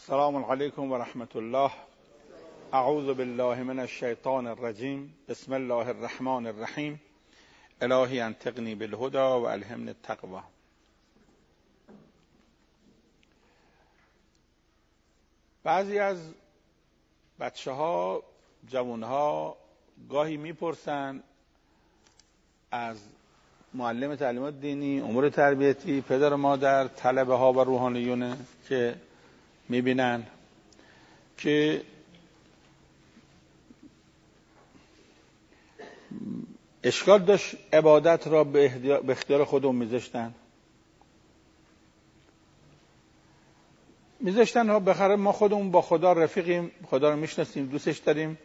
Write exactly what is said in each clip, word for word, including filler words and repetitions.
السلام علیکم و رحمت الله. اعوذ بالله من الشیطان الرجیم. بسم الله الرحمن الرحیم. الهی انطقنی بالهدی و الهمنی التقوی. بعضی از بچه ها، جوان ها گاهی میپرسن از معلم تعلیمات دینی، امور تربیتی، پدر و مادر، طلبه ها و روحانیون که میبینن که اشکال داشت عبادت را به اختیار خودمون میذاشتن میذاشتن ها بخره ما خودمون با خدا رفیقیم، خدا رو میشناسیم، دوستش داریم،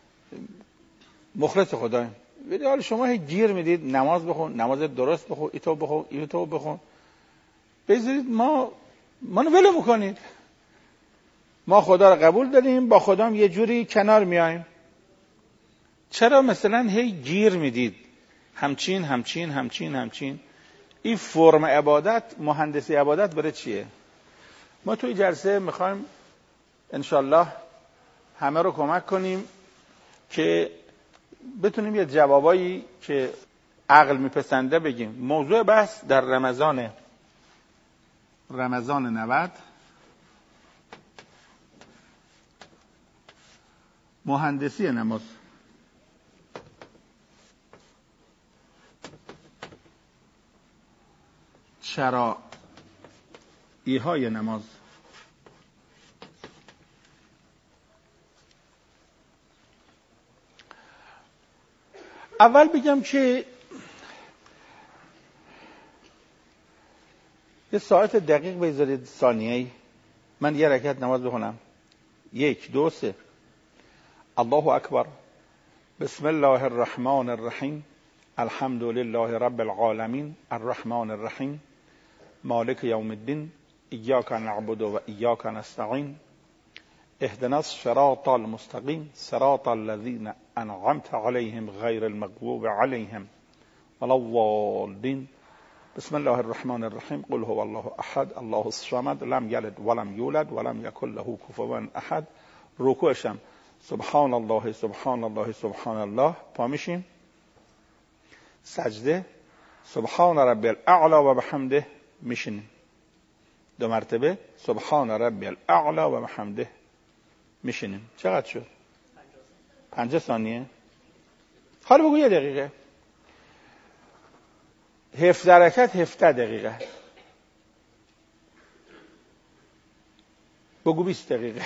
مخلص خداییم. ولی حالا شما هی گیر میدید نماز بخون، نماز درست بخون، ایتو بخون، ایتو بخون، بذارید ما منو ولو میکنید. ما خدا رو قبول داریم، با خدا هم یه جوری کنار میایم. چرا مثلا هی گیر میدید همچین همچین همچین همچین؟ این فرم عبادت، مهندسی عبادت برای چیه؟ ما توی جلسه میخوایم انشالله همه رو کمک کنیم که بتونیم یه جوابایی که عقل میپسنده بگیم. موضوع بحث در رمضان رمضان نود، مهندسی نماز. شرایع‌های نماز. اول بگم که یه ساعت دقیق بذارید ثانیه‌ای من یه رکعت نماز بخونم. یک، دو، سه. الله اکبر. بسم الله الرحمن الرحیم. الحمد لله رب العالمین الرحمن الرحیم مالک یوم الدین ایاک نعبد و ایاک نستعین اهدنا الصراط المستقیم صراط الذین انعمت علیهم غیر المغضوب علیهم ولا الضالین. بسم الله الرحمن الرحیم. قل هو الله احد الله الصمد لم یلد ولم یولد ولم یکن له کفوا احد. رکوعشم سبحان الله سبحان الله سبحان الله. پا میشیم. سجده سبحان ربی الاعلی و بحمده. میشینیم. دو مرتبه سبحان ربی الاعلی و بحمده. میشینیم. چقدر شد؟ پنجاه ثانیه. حالا بگو یه دقیقه. هفده رکعت هفده دقیقه. بگو بیست دقیقه.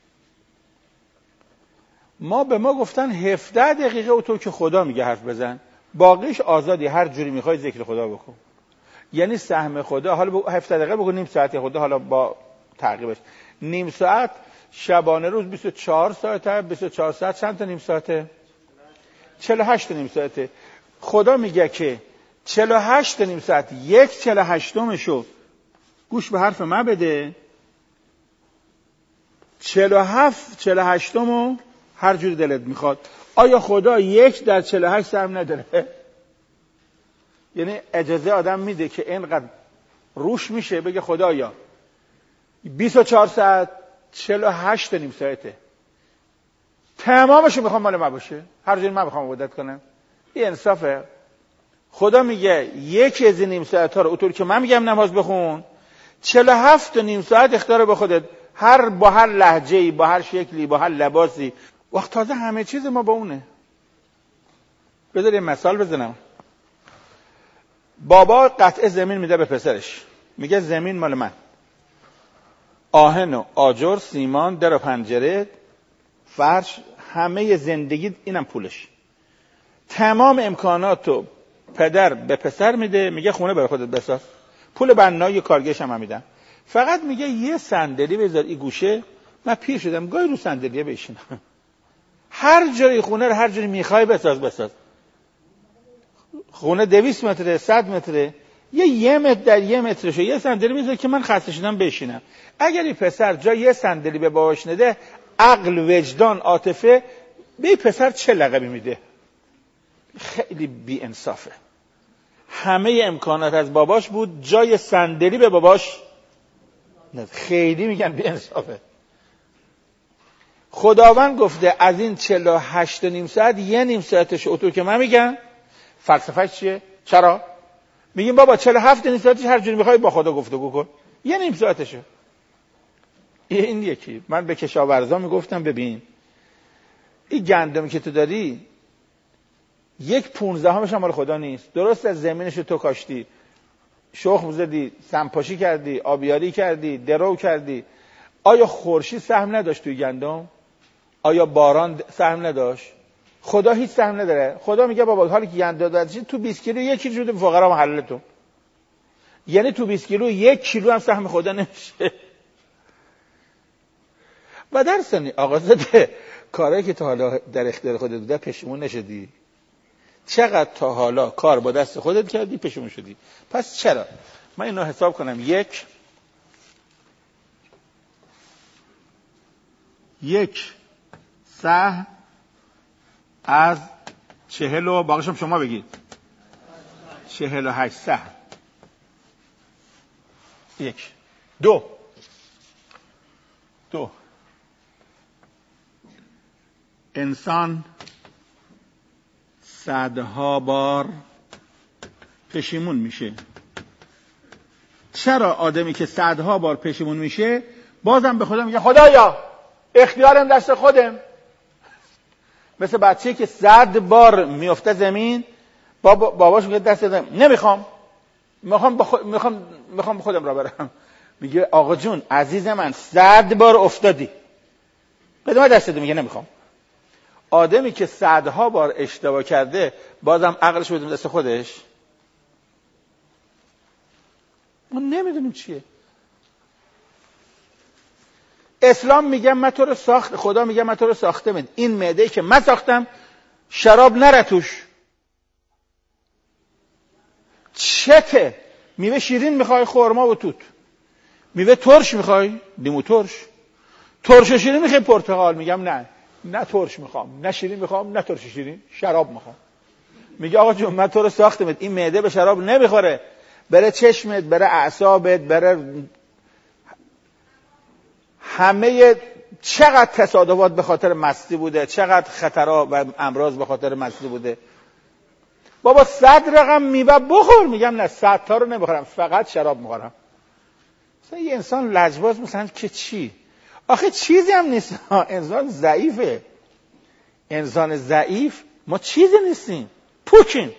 ما به ما گفتن هفده دقیقه و تو که خدا میگه حرف بزن، باقیش آزادی، هر جوری میخوای ذکر خدا بکن. یعنی سهم خدا. حالا بگو هفده دقیقه، بگو نیم ساعت خدا، حالا با تعقیبش نیم ساعت. شبانه روز بیست و چهار ساعته. بیست و چهار ساعت چند تا نیم ساعته؟ چهل و هشت نیم ساعته. خدا میگه که چهل و هشت نیم ساعت، یک چهل و هشتمشو گوش به حرف من بده. چهل و هفت چهل و هشتمو هر جوری دلت میخواد. آیا خدا یک در چهل و هشت سهم نداره؟ یعنی اجازه آدم میده که اینقدر روش میشه بگه خدایا بیست و چهار ساعت چهل و هشت نیم ساعته، تمامشو میخوام مال من باشه، هر جوری من میخوام عبادت کنم. این انصافه؟ خدا میگه یکی از این نیم ساعت ها رو اونطور که من میگم نماز بخون، چهل و هفت نیم ساعت اختیار به خودت، هر با هر لهجه‌ای، با هر شکلی، با هر لباسی. وقت تازه همه چیز ما با اونه. بذار یه مثال بزنم. بابا قطعه زمین میده به پسرش، میگه زمین مال من، آهن و آجر، سیمان، در و پنجره، فرش، همه زندگی اینم پولش. تمام امکاناتو پدر به پسر میده، میگه خونه برای خودت بساز، پول بنای کارگرش هم میدم، فقط میگه یه صندلی بذار این گوشه، من پیر شدم گاهی رو صندلیه بشینم، هر جای خونه رو هر جوری میخوای بساز بساز. خونه دویست متره، صد متره، یه یه متر در یه مترشو یه صندلی میذاره که من خسته شدم بشینم. اگر این پسر جا یه صندلی به باباش نده، عقل، وجدان، عاطفه به پسر چه لقبی میده؟ خیلی بی انصافه. همه امکانات از باباش بود، جای صندلی به باباش نه. خیلی میگن بی انصافه. خداوند گفته از این چهل و هشت و نیم ساعت یه نیم ساعتش اونطور که من میگم. فلسفه‌اش چیه؟ چرا؟ میگیم بابا چهل و هفت و نیم ساعتش هر جوری میخوای با خدا گفتگو کن، یه نیم ساعتشه. این یکی. من به کشاورزا میگفتم ببین این گندمی که تو داری یک پونزدهمش هم مال خدا نیست. درست از زمینش تو کاشتی، شخم زدی، سمپاشی کردی، آبیاری کردی، درو کردی. آیا خورشید سهم نداشت توی گندم؟ آیا باران سهم نداشت؟ خدا هیچ سهم نداره. خدا میگه بابا حالی که گندم دادی تو بیست کیلو یک کیلو شده فقرا محلتون. یعنی تو بیست کیلو یک کیلو هم سهم خدا نمیشه. و در سنی آغازت کارهایی که تا حالا در اختیار خودت بوده پشیمون نشدی؟ چقدر تا حالا کار با دست خودت کردی پشیمون شدی؟ پس چرا؟ من اینو حساب کنم. یک یک سهم از چهل و باقیشم شما بگید چهل و هشت سهم. یک دو دو انسان صدها بار پشیمون میشه. چرا آدمی که صدها بار پشیمون میشه بازم به خدا میگه خدایا اختیارم دست خودم؟ مثل بچه‌ای که صد بار میفته زمین، بابا باباش میگه دست دادم نمیخوام، میخوام بخ... میخوام میخوام خودم را برم. میگه آقا جون عزیز من صد بار افتادی، بده من دست دادم. میگه نمیخوام. آدمی که صدها بار اشتباه کرده بازم عقلش بده دست خودش. ما نمیدونیم چیه. اسلام میگه من تو رو ساخت، خدا میگه من تو رو ساختم، این معده‌ای که من ساختم شراب نره توش. چته؟ میوه شیرین میخوای؟ خرما و توت. میوه ترش میخوای؟ لیمو ترش. ترش و شیرین میخوای؟ پرتقال. میگم نه، نه ترش میخوام، نه شیرین میخوام، نه ترش شیرین، شراب میخوام. میگه آقا جون من تو رو ساختم، این معده به شراب نمیخوره. بره چشمت، بره اعصابت، بره همه. چقدر تصادفات به خاطر مستی بوده، چقدر خطرها و امراض به خاطر مستی بوده. بابا صد رقم میوه بخور. میگم نه، صد تا رو نمیخورم، فقط شراب میخورم. مثلا یه انسان لجباز مثلا که چی؟ آخه چیزی هم نیست. انسان ضعیفه. انسان ضعیف ما چیزی نیستیم، پوکیم.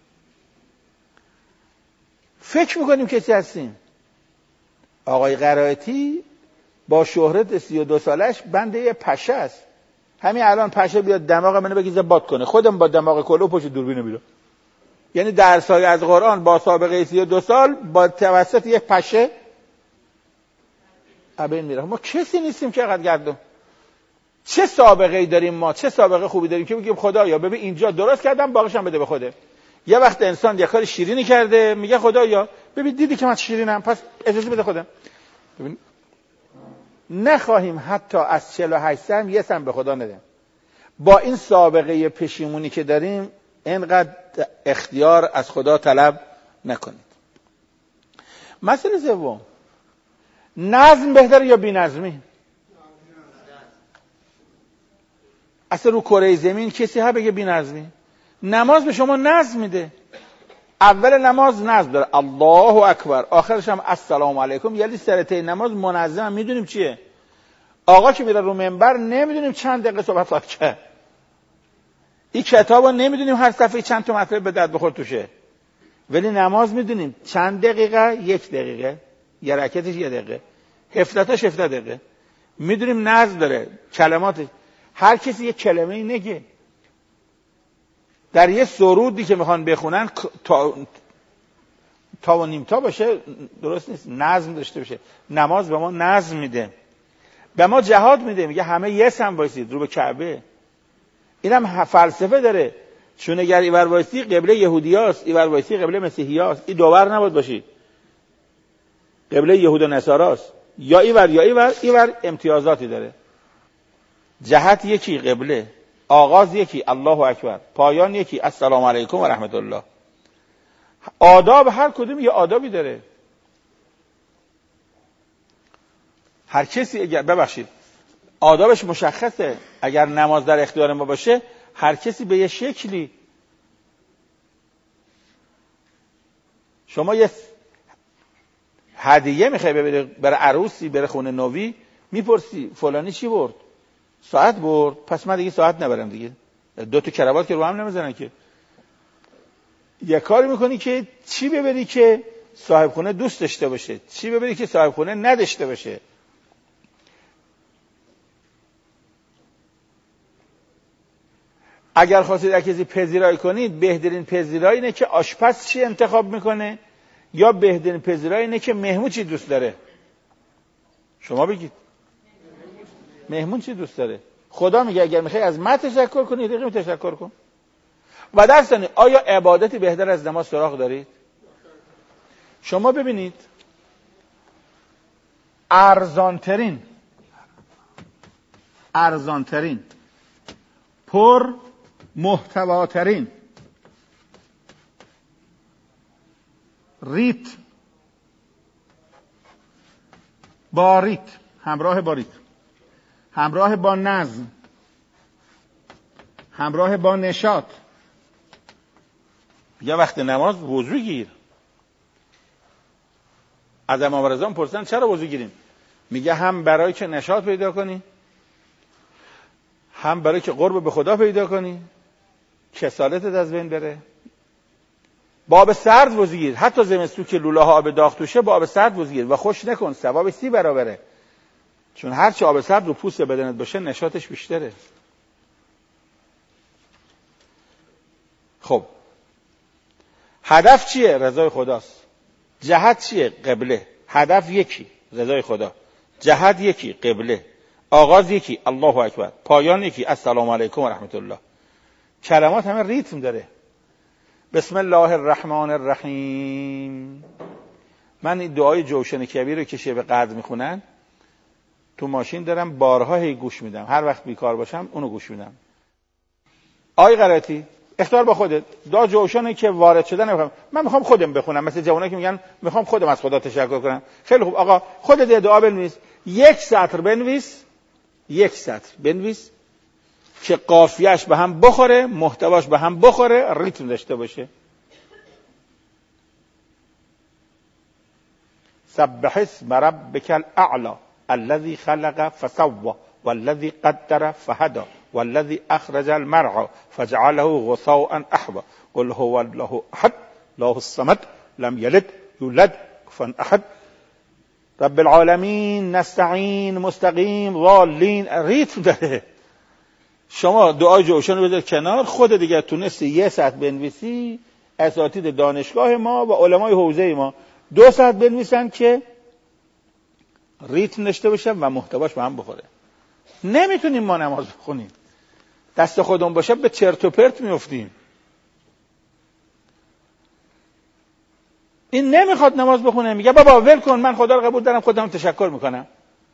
فکر میکنیم کسی هستیم. آقای قرائتی با شهرت سی و دو سالش بنده یه پشه است. همین الان پشه بیاد دماغ منو بگیزه باد کنه، خودم با دماغ کلو پشت دوربین میرم. یعنی درسای از قرآن با سابقه سی و دو سال با توسط یه پشه ابین میره. ما کسی نیستیم که قد گردم. چه سابقه ای داریم ما؟ چه سابقه خوبی داریم که بگیم خدایا ببین اینجا درست کردم باقیش هم بده به خوده. یه وقت انسان یه کار شیرینی کرده میگه خدایا ببین دیدی که من شیرینم پس اجازه بده خودم. ببین نخواهیم حتی از چهل و هشت سهم یه سهم به خدا نده. با این سابقه پشیمونی که داریم اینقدر اختیار از خدا طلب نکنید. مسئله سوم، نظم بهتره یا بی نظمی؟ اصلا رو کره زمین کسی ها بگه بی نظمی؟ نماز به شما نظم میده. اول نماز نظم داره، الله اکبر، آخرش هم السلام علیکم. یعنی سرته نماز منظم. میدونیم چیه؟ آقا که میره رو منبر نمیدونیم چند دقیقه صحبت خواهد کرد. این کتابو نمیدونیم هر صفحه چند تا مطلب به درد بخور توشه. ولی نماز میدونیم چند دقیقه، یک دقیقه، یه رکعتش یه دقیقه، هفتادش هفتاد دقیقه. میدونیم نظم داره، کلمات هر کسی یه کلمه نگه. در یه سرودی که میخوان بخونن تا تا و نیم تا باشه درست نیست، نظم داشته باشه. نماز به ما نظم میده، به ما جهاد میده. میگه همه یه سم وایسید رو به کعبه. اینم فلسفه داره. چون اگر اینور وایسی قبله یهودیاست، اینور وایسی قبله مسیحیاست. این دوور نباید باشید. قبله یهود و نصاراست. یا اینور یا اینور. اینور امتیازاتی داره. جهت یکی قبله، آغاز یکی الله اکبر، پایان یکی السلام علیکم و رحمت الله. آداب هر کدوم یه آدابی داره. هر کسی اگر ببخشید آدابش مشخصه. اگر نماز در اختیار ما باشه هر کسی به یه شکلی. شما یه هدیه میخوای ببری برای عروسی، برای خونه نوی، میپرسی فلانی چی برد؟ ساعت برد، پس من دیگه ساعت نبرم دیگه. دو تا کراوات که رو هم نمیزنن که. یه کاری میکنی که چی ببری که صاحب خونه دوست داشته باشه، چی ببری که صاحب خونه نداشته باشه. اگر خواستید از کسی پذیرایی کنید، بهترین پذیرایی اینه که آشپز چی انتخاب میکنه، یا بهترین پذیرایی اینه که مهمون چی دوست داره. شما بگید مهمون چی دوست داره. خدا میگه اگر میخوای از من تشکر کنی، دقیقاً تشکر کن. و در ثانی آیا عبادتی بهتر از نماز سراغ دارید؟ شما ببینید ارزانترین ارزانترین پر محتواترین ریت با ریت، همراه با ریت، همراه با نظم، همراه با نشاط. یا وقت نماز وضو گیر. از امام رضا پرسیدن چرا وضو گیریم؟ میگه هم برای که نشاط پیدا کنی، هم برای که قرب به خدا پیدا کنی، کسالتت از بین بره. با آب سرد وضو گیر. حتی زمستون که لوله ها آب داغ توشه، با آب سرد وضو گیر و خوش نکن، ثواب سی برابره. چون هر چه آب سرد رو پوست بدنت باشه نشاطش بیشتره. خب هدف چیه؟ رضای خداست. جهت چیه؟ قبله. هدف یکی، رضای خدا. جهت یکی، قبله. آغاز یکی، الله اکبر. پایان یکی، السلام علیکم و رحمت الله. کلمات همه ریتم داره. بسم الله الرحمن الرحیم. من این دعای جوشن کبیر رو که شب قدر میخونن تو ماشین دارم بارها هی گوش میدم. هر وقت بیکار باشم اونو گوش میدم. آی قرائتی اختیار با خودت. دعا جوشنی که وارد شدن نمیخوام. من میخوام خودم بخونم. مثل جوانایی که میگن میخوام خودم از خدا تشکر کنم. خیلی خوب آقا، خودت دعا بنویس. یک سطر بنویس. یک سطر بنویس که قافیه‌اش به هم بخوره، محتواش به هم بخوره، ریتم داشته باشه. سبح اسم ربک الاعلی الذي خلق فسوى والذي قدر فهدى والذي اخرج المرعى فجعله غثاء احوى قل هو الله احد الله الصمد لم يلد يولد كفوا احد رب العالمین نستعین مستقیم ضالین. ریتم داره. شما دعای جوشن رو بذار کنار، خود دیگه تونستی یه ساعت بنویسی. اساتید دانشگاه ما و علمای حوزه ما دو ساعت بنویسن که ریتم داشته باشه و محتواش به هم بخوره. نمیتونیم ما نماز بخونیم. دست خودمون باشه به چرت و پرت میافتیم. این نمیخواد نماز بخونه، میگه بابا ول کن، من خدا رو قبول دارم، خودم تشکر میکنم.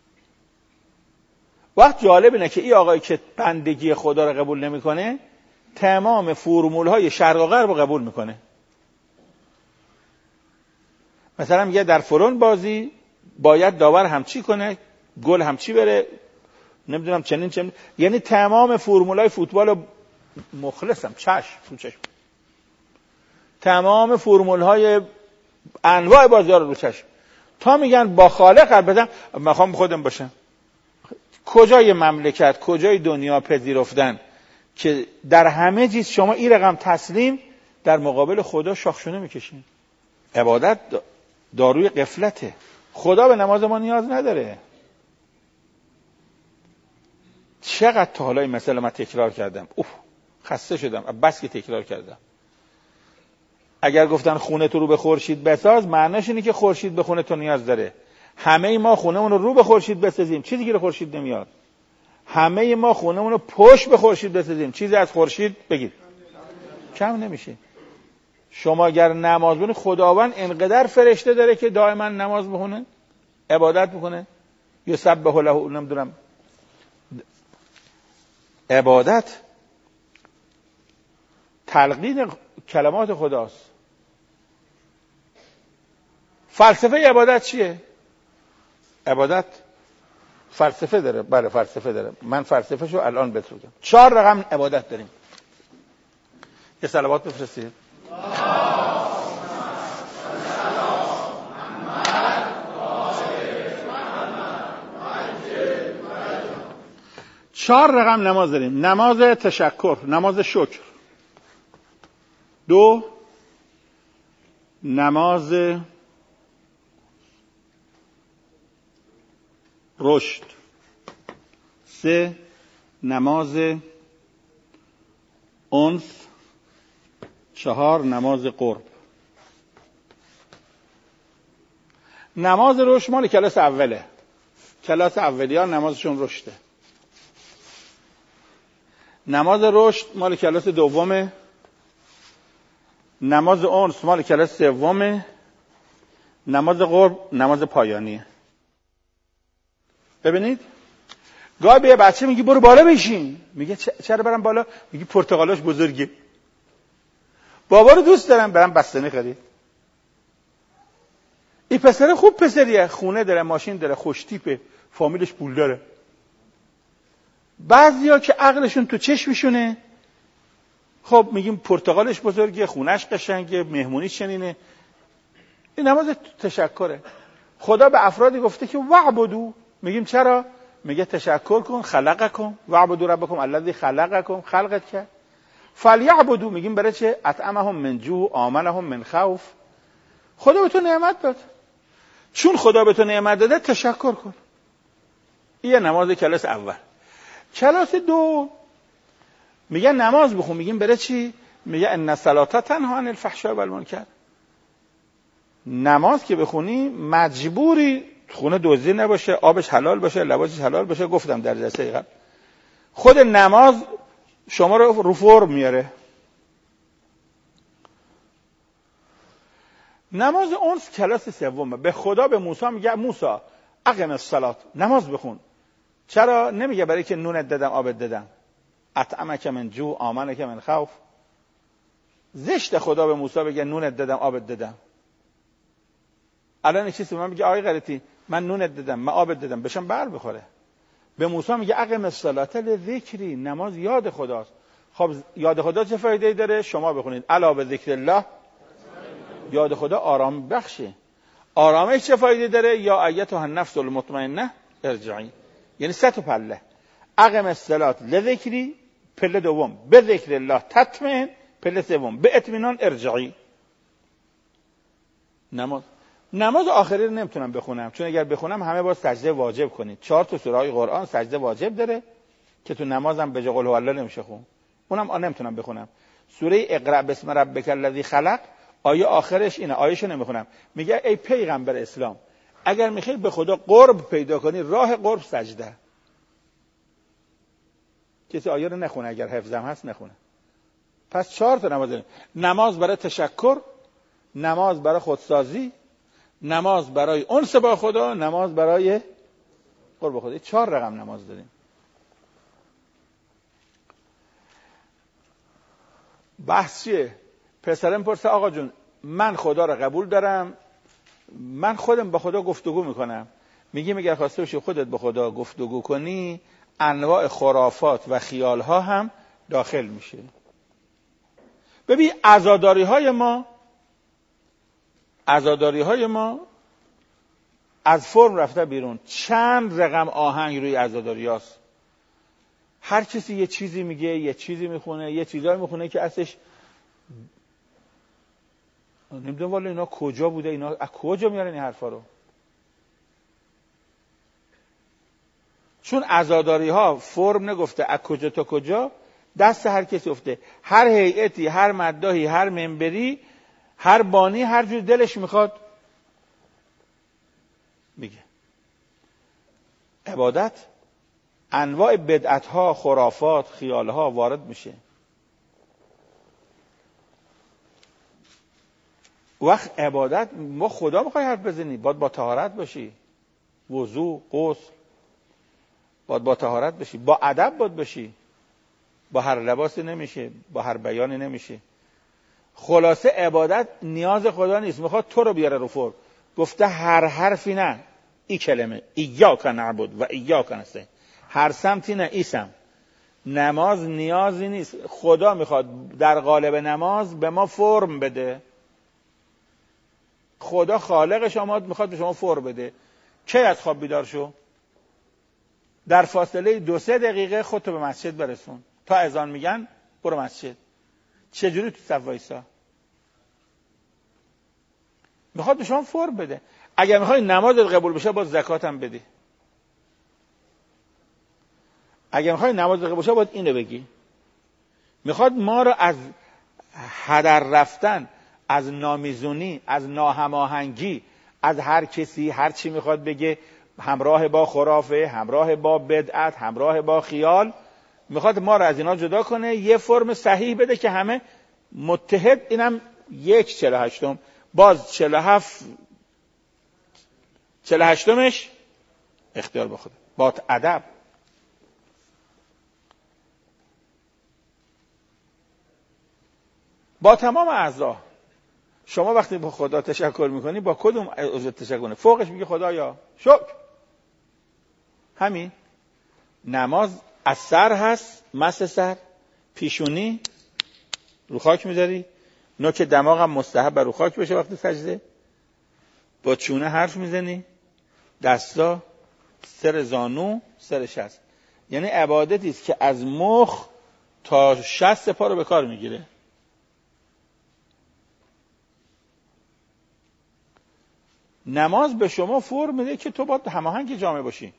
وقت جالب اینه که این آقایی که بندگی خدا رو قبول نمیکنه تمام فرمول های شرق و غرب رو قبول میکنه. مثلا میگه در فلان بازی باید داور همچی کنه، گل همچی بره، نمیدونم چنین چنین. یعنی تمام فرمول های فوتبال مخلصم چشم تو چشم. تمام فرمول های انواع بازی‌ها رو چشم. تا میگن با خالق حرف بزن، میخوام خودم باشم. کجای مملکت، کجای دنیا پذیرفتن که در همه چیز شما این رقم تسلیم در مقابل خدا شاخشونه میکشین؟ عبادت داروی غفلته. خدا به نماز ما نیاز نداره. چقدر تا حالا این مسئله من تکرار کردم، اوه خسته شدم بس که تکرار کردم. اگر گفتن خونه تو رو به خورشید بساز، معناش اینه که خورشید به خونه تو نیاز داره. همه ما خونه‌مون رو رو به خورشید بسازیم، چیزی که خورشید نمیاد. همه ما خونه‌مون رو پشت به خورشید بسازیم، چیزی از خورشید بگید کم نمیشه. شما اگر نماز بخونید، خداوند انقدر فرشته داره که دائما نماز بخونه، عبادت بکنه. یسبح له، نمیدونم، عبادت تلقین کلمات خداست. فلسفه عبادت چیه؟ عبادت فلسفه داره. بله فلسفه داره. من فلسفه‌شو الان بهت میگم. چهار رقم عبادت داریم. یه صلوات بفرستید. چهار رقم نماز داریم. نماز تشکر، نماز شکر. دو، نماز رشد. سه، نماز انس. چهار، نماز قرب. نماز رشد مال کلاس اوله. کلاس اولیان نمازشون رشده. نماز رشد مال کلاس دومه. نماز انس مال کلاس سومه. نماز قرب نماز پایانیه. ببینید گاهی به بچه میگی برو بالا بشین، میگه چرا برم بالا؟ میگی پرتقالاش بزرگه. بابا رو دوست دارم برم بستنی خرید. این پسر خوب پسریه، خونه داره، ماشین داره، خوش تیپه، فامیلش پول داره. بعضیا که عقلشون تو چشمشونه، خب میگیم پرتقالش بزرگه، خونش قشنگه، مهمونیش چنینه. این نماز تشکره. خدا به افرادی گفته که وعبدو، میگیم چرا؟ میگه تشکر کن، خلقکم وعبدو ربکم الذی خلقکم، خلقت کرد. فلیعبدو، میگیم برای چه؟ اطعمهم من جوع آمنهم من خوف. خدا به تو نعمت داد، چون خدا به تو نعمت داده تشکر کن. این نماز کلاس اول. کلاس دو میگه نماز بخون، میگیم برای چی؟ میگه ان الصلاة تنها عن الفحشاء والمنکر. نماز که بخونی مجبوری خونه دزدی نباشه، آبش حلال باشه، لباسش حلال باشه. گفتم در جلسه قبل خود نماز شما رو رو فرم میاره. نماز انس کلاس سومه. به خدا به موسی میگه موسی اقم الصلاة، نماز بخون. چرا؟ نمیگه برای که نونت دادم آبت دادم. اطعمک من جوع آمنک من خوف. زشت خدا به موسی بگه نونت دادم آبت دادم. الان چیزی من میگه آقای غلطی من نونت دادم من آبت دادم بشم بر بخوره. به موسی میگه اقم الصلاة لذکری، نماز یاد خداست. خب یاد خدا چه فایده‌ای داره؟ شما بخونید الا به ذکر الله. یاد خدا آرام بخشه. آرامش چه فایده داره؟ یا ایتها النفس المطمئنه ارجعی. یعنی سه تا پله. اقم الصلاة لذکری پله دوم، به ذکر الله تطمئن پله سوم، به اطمینان ارجعی. نماز نماز آخری رو نمیتونم بخونم، چون اگر بخونم همه باید سجده واجب کنید. چهار تا سوره قرآن سجده واجب داره که تو نمازم به جای قل هو الله نمیشه خون. اونم آن نمیتونم بخونم. سوره اقرأ بسم ربک الذی خلق آیه آخرش اینه، آیه‌شو نمیخونم. میگه ای پیغمبر اسلام اگر میخوای به خدا قرب پیدا کنی راه قرب سجده. کسی آیه رو نخونه، اگر حفظم هست نخونه. پس چهار تا نماز داریم. نماز برای تشکر، نماز برای خودسازی، نماز برای انس با خدا، نماز برای قرب خدا. چهار رقم نماز داریم. بحث چیه؟ پسرم پرسه آقا جون من خدا رو قبول دارم، من خودم با خدا گفتگو میکنم. میگیم اگر خواسته باشی خودت با خدا گفتگو کنی انواع خرافات و خیالها هم داخل میشه. ببین عزاداری های ما عزاداری های ما از فرم رفته بیرون. چند رقم آهنگ روی عزاداری هاست. هر کسی یه چیزی میگه، یه چیزی میخونه، یه چیزایی میخونه که اصلش نمیدونم والا اینا کجا بوده، اینا از کجا میارن این حرفا رو. چون عزاداری ها فرم نگفته از کجا تا کجا، دست هر کسی افته. هر هیئتی، هر مداحی، هر منبری، هر بانی هر جور دلش میخواد میگه. عبادت انواع بدعت ها، خرافات، خیال ها وارد میشه. وقت عبادت ما خدا میخوای حرف بزنی باید با طهارت باشی، وضو، غسل، باید با طهارت باشی، با ادب باید باشی. با هر لباسی نمیشه، با هر بیانی نمیشه. خلاصه عبادت نیاز خدا نیست، میخواد تو رو بیاره رو فرم. گفته هر حرفی نه، این کلمه ایاک نعبد و ایاک نستعین، هر سمتی نه ایسم. نماز نیازی نیست، خدا میخواد در قالب نماز به ما فرم بده. خدا خالق شما میخواد به شما فرم بده. کی از خواب بیدار شو؟ در فاصله دو سه دقیقه خودتو به مسجد برسون، تا اذان میگن برو مسجد. چجوری تو صف وایسا؟ میخواد به شما فرم بده. اگر میخوای نمازت قبول بشه باید زکات هم بدی. اگر میخوای نمازت قبول بشه باید اینو بگی. میخواد ما رو از هدر رفتن، از نامیزونی، از ناهماهنگی، از هر کسی هر چی میخواد بگه، همراه با خرافه، همراه با بدعت، همراه با خیال، میخواد ما رو از اینا جدا کنه، یه فرم صحیح بده که همه متحد. اینم یک چهل و هشتم، باز چهل و هفت چهل و هشتمش اختیار با خود، با ادب. با تمام اعضا. شما وقتی با خدا تشکر میکنی با کدوم عضو تشکر کنی؟ فوقش میگه خدایا شکر. همین. نماز از سر هست، مس سر، پیشونی رو خاک میذاری، نوک دماغم مستحب رو خاک بشه وقتی سجده، با چونه حرف میزنی، دستا سر زانو سر شست. یعنی عبادتی است که از مخ تا شست پا رو به کار میگیره. نماز به شما فرم میده که تو باید هماهنگ جامعه باشی.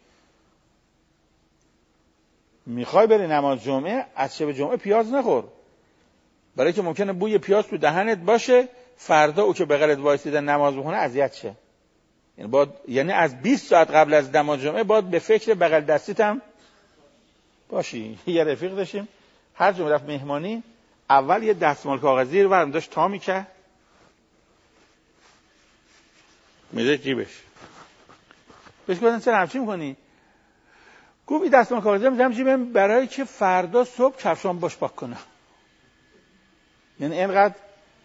میخوای بری نماز جمعه، از شب جمعه پیاز نخور، برای که ممکنه بوی پیاز تو دهنت باشه، فردا او که بغلت وایسیده نماز بخونه اذیت شه. یعنی باید، یعنی از بیست ساعت قبل از نماز جمعه باید به فکر بغل دستیت هم باشی. یه رفیق داشتیم هر جمعه رفت مهمانی، اول یه دستمال کاغذی رو برام داشت تا میکرد میذاره جیبش. بهش گفتن چرا همچین میکنی؟ گفت این دستمال کاغذی میذارم جیبم برای که فردا صبح کفشام باش پاک کنم. یعنی اینقدر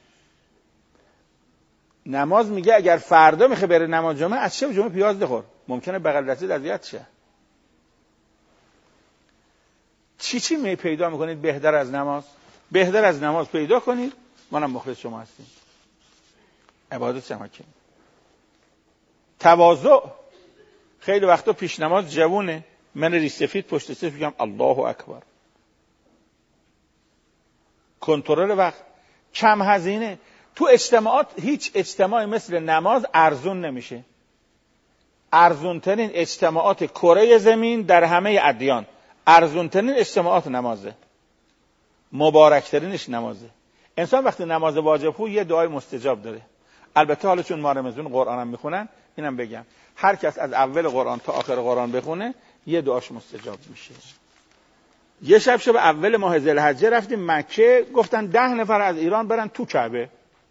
نماز میگه اگر فردا میخوای بره نماز جمعه، از شب جمعه پیاز نخور، ممکنه بغل دستت اذیت شه. چی چی می پیدا میکنید بهتر از نماز؟ بهتر از نماز پیدا کنید، منم مخلص شما هستیم. عبادت چمکه. تواضع. خیلی وقتا پیش نماز جوونه، من ریسفید پشت سر میگم الله اکبر. کنترل وقت. کم هزینه. تو اجتماعات هیچ اجتماعی مثل نماز ارزون نمیشه. ارزونترین اجتماعات کره زمین در همه ادیان، ارزونترین اجتماعات نمازه. مبارکترینش نمازه. انسان وقتی نماز واجب خو یه دعای مستجاب داره. البته حالا چون ما رمضان قرآن هم میخونن، اینم بگم هر کس از اول قرآن تا آخر قرآن بخونه یه دعاش مستجاب میشه. یه شب شب اول ماه ذوالحجه رفتیم مکه، گفتن ده نفر از ایران برن تو کعبه.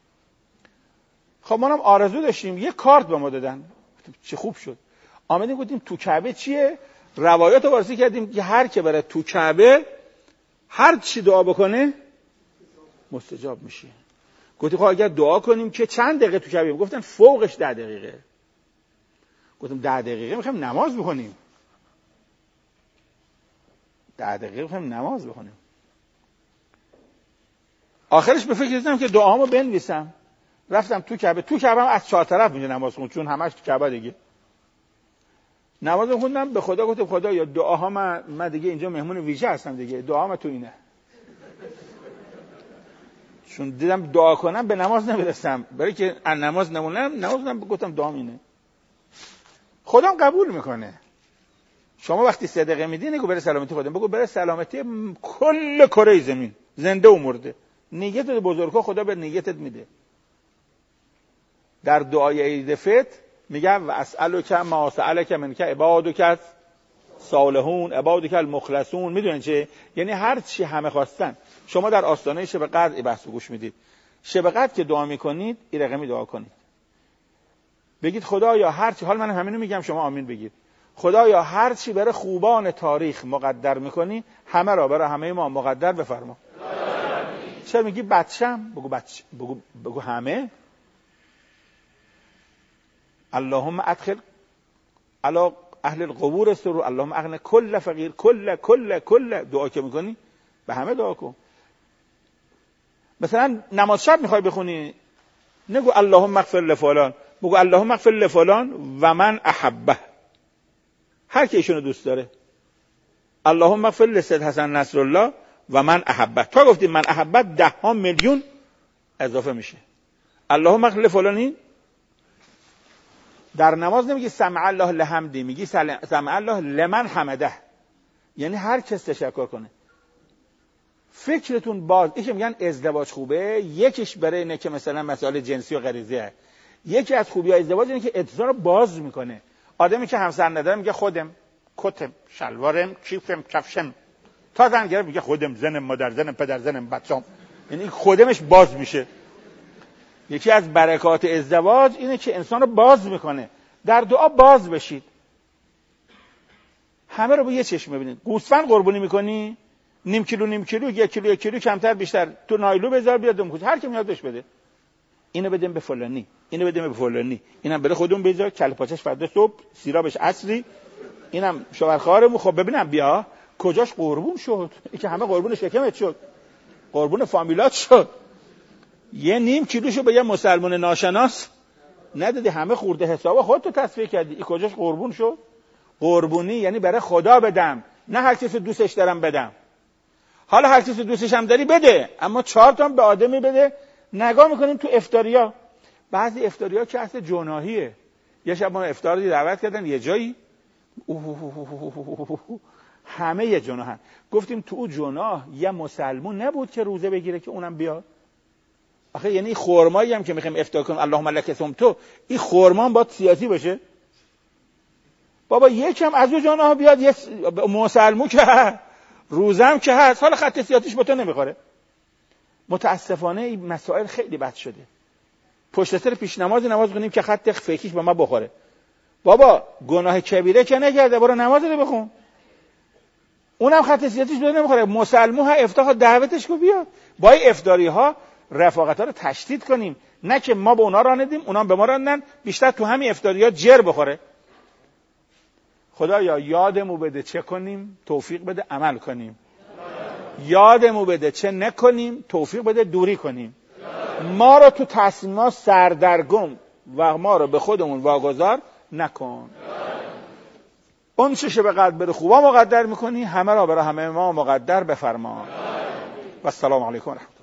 خب ما هم آرزو داشتیم، یه کارت به ما دادن، چه خوب شد. آمدیم گفتیم تو کعبه چیه؟ روایات رو وارسی کردیم که هر که بره تو کعبه هر چی دعا بکنه مستجاب میشه. گفتیم خب اگر دعا کنیم که چند دقیقه تو کعبه؟ گفتن فوقش ده دقیقه. گفتم ده دقیقه میخوایم نماز بخونیم. ده دقیقه میخوایم نماز بخونیم. آخرش به فکر رسیدم که دعامو بنویسم. رفتم تو کعبه. تو کعبه هم از چهار طرف میشه نماز خون، چون همش تو کعبه دیگه. نماز خوندم، به خدا گفتم خدا یا دعاها من, من دیگه اینجا مهمون ویژه هستم دیگه، دعام تو اینه. چون دیدم دعا کنم به نماز نمیرسم، برای که ان نماز نمونم نمازم گفتم دعام اینه. خودم قبول میکنه. شما وقتی صدقه میدین نگو برای سلامتی خودم، بگو برای سلامتی کل کره زمین، زنده و مرده. نیت بزرگا خدا به نیتت میده. در دعای عید فطر میگه و اسالک ما سالک منک عبادک صالحون عبادک المخلصون. میدونین چه؟ یعنی هر چی همه خواستن. شما در آستانه شب قدر بحث گوش میدید، شب قدر که دعا میکنید این رقمی دعا کنید، بگید خدایا هر چی، حال من همینو میگم شما آمین بگید، خدایا هر چی برای خوبان تاریخ مقدر میکنی همه را برای همه ما مقدر بفرما. چرا میگی بچم؟ بگو بچ بگو بگو همه. اللهم ادخل علا اهل القبور سرور اللهم اغن کل فقیر کل کل کل دعا که میکنی به همه دعا کن. مثلا نماز شب میخوای بخونی نگو اللهم اغفر لفلان، بگو اللهم اغفر لفلان و من احبه، هر کی ایشونو دوست داره. اللهم اغفر لسید حسن نصرالله و من احبه، تا گفتیم من احبه ده ها میلیون اضافه میشه. اللهم اغفر لفلانی در نماز نمیگی سمع الله لحمدی، میگی سمع الله لمن حمده، یعنی هر کس تشکر کنه. فکرتون باز، ایش میگن ازدواج خوبه، یکیش برای اینه که مثلا مسائل جنسی و غریزیه، یکی از خوبی های ازدواج اینه که اتزار رو باز میکنه. آدمی که همسر نداره میگه خودم کتم شلوارم کیفم کفشم، تا زن گرفت میگه خودم زنم مادر زنم پدر زنم بچم، یعنی خودمش باز میشه. یکی از برکات ازدواج اینه که انسان رو باز میکنه. در دعا باز بشید، همه رو با یه چشم ببینید. گوسفند قربانی میکنی، نیم کیلو نیم کیلو یک کیلو یک کیلو کمتر بیشتر تو نایلو بذار بیاد دم کوچ، هر کی میاد بهش بده. اینو بدیم به فلانی، اینو بدیم به فلانی، اینم بره خودمون بذار کله پاچش فردا صبح، سیرابش عصری، اینم شوهرخوارمون. خب ببینم بیا کجاش قربون شد، این که همه قربون شکمت شد، قربون فامیلات شد. یه نیم کیلوشو به یه مسلمان ناشناس ندادی، همه خورده حسابا خودتو تصفیه کردی، این کجاش قربون شد؟ قربونی یعنی برای خدا بدم، نه هر کسی دوستش دارم بدم. حالا هر کسی دوستش هم داری بده، اما چهار تا به آدمی بده. نگاه میکنیم تو افطاریا، بعضی افطاریا که اصل جناحیه. یه شب ما افطاری دعوت کردن یه جایی، همه یه جناحن. گفتیم تو اون جناح یه مسلمون نبود که روزه بگیره که اونم بیاد؟ آخه یعنی خرمایی هم که میخوایم افطار کنیم اللهم لک صمت، این خرما باید سیاسی باشه؟ بابا یکم از اون جناح بیاد، یه مسلمون که روزم که هست، حالا خط سیاسیش با تو نمیخوره. متاسفانه این مسائل خیلی بد شده. پشت سر پیش نماز نماز کنیم که خط فقهیش به ما بخوره. بابا گناه کبیره که نکرده، برو نماز رو بخون، اونم خط سیاسیش به نمیخوره. مسلمون ها افطار دعوتش کو بیاد. با این افطاری ها رفاقت ها رو تشدید کنیم، نه که ما به اونا راندیم اونا به ما راندن، بیشتر تو همین افطاری ها جر بخوره. خدایا یادمو بده چه کنیم، توفیق بده عمل کنیم. یادمو بده چه نکنیم، توفیق بده دوری کنیم. ما رو تو تصمیمات سردرگم و ما رو به خودمون واگذار نکن. اون چشه به قدر خوبا مقدر میکنی، همه را برای همه ما مقدر بفرما. و السلام علیکم.